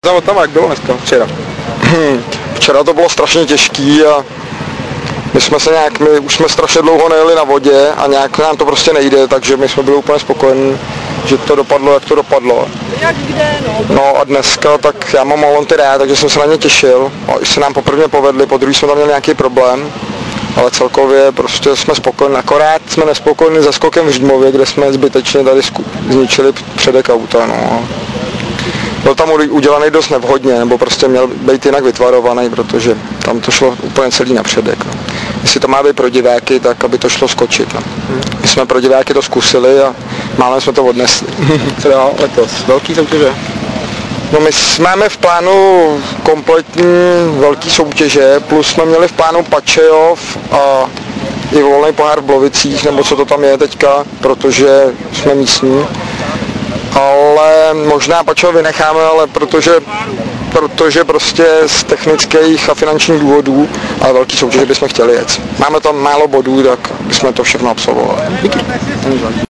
Tam jak bylo dneska, včera? Včera to bylo strašně těžký a my už jsme strašně dlouho nejeli na vodě a nějak nám to prostě nejde, takže my jsme byli úplně spokojení, že to dopadlo, jak to dopadlo. Jak kde, no? No a dneska, tak já mám Molonty rád, takže jsem se na ně těšil. A se nám poprvé povedli, po druhý jsme tam měli nějaký problém, ale celkově prostě jsme spokojení. Akorát jsme nespokojení se skokem v Římově, kde jsme zbytečně tady zničili předek auta. No. Byl tam udělaný dost nevhodně, nebo prostě měl být jinak vytvarovaný, protože tam to šlo úplně celý na předek. No. Jestli to má být pro diváky, tak aby to šlo skočit. No. My jsme pro diváky to zkusili a málem jsme to odnesli. Co dál letos? Velký soutěže? No my máme v plánu kompletní velký soutěže, plus jsme měli v plánu Pačejov a i volný pohár v Blovicích, nebo co to tam je teďka, protože jsme místní. Ale možná Pačejov vynecháme, ale protože prostě z technických a finančních důvodů, ale velký soutěže bychom chtěli jet. Máme tam málo bodů, tak bychom to všechno absolvovali. Díky.